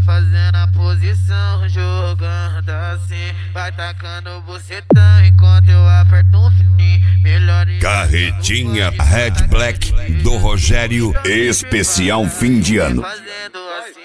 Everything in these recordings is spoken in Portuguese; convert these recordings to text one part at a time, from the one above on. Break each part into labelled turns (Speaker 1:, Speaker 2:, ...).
Speaker 1: fazendo a posição, jogando assim. Vai tacando bucetão enquanto eu aperto um fininho. Melhor
Speaker 2: Carretinha Red Black do Rogério, especial fim de ano.
Speaker 1: fazendo assim.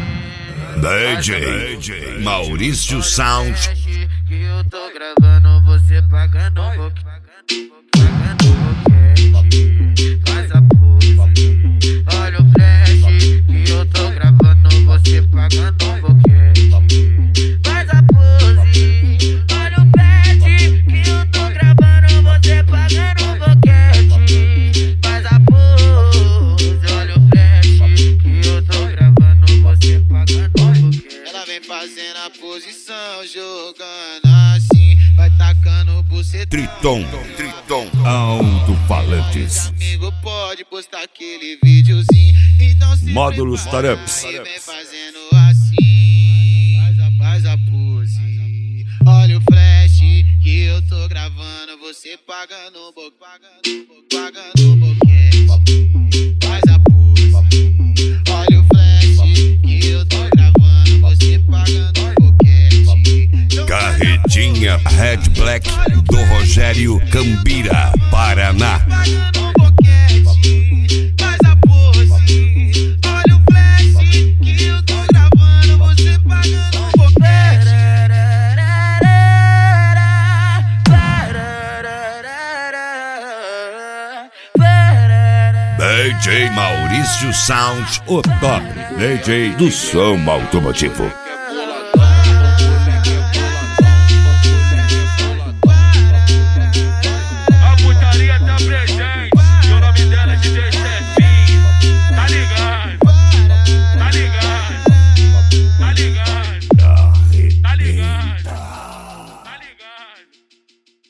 Speaker 2: DJ Maurício Sound.
Speaker 1: Que eu tô gravando, você pagando um pouquinho. Pagando um boquete, faz a pose. Olha o flash, que eu tô gravando, você pagando um boquete. Faz a pose. Olha o flash, que eu tô gravando, você pagando um boquete. Faz a pose. Olha o flash, que eu tô gravando, você pagando um boquete. Ela vem fazendo a posição, jogando assim. Vai tacando bucetão.
Speaker 2: Triton Alto-Falantes.
Speaker 1: Amigo pode postar aquele videozinho. Então se
Speaker 2: Módulos
Speaker 1: prepara,
Speaker 2: Tarups.
Speaker 1: e vem fazendo assim. Faz a pose. Olha o flash que eu tô gravando. Você pagando um pagando um boquete. Faz a pose. Olha o flash que eu tô gravando. Você pagando um boquete.
Speaker 2: Carretinha Red Black do Rogério, Cambira, Paraná.
Speaker 1: Pagando um boquete, faz a pose. Olha o flash que eu tô gravando, você pagando um boquete.
Speaker 2: DJ Maurício Sound, o top DJ do som automotivo.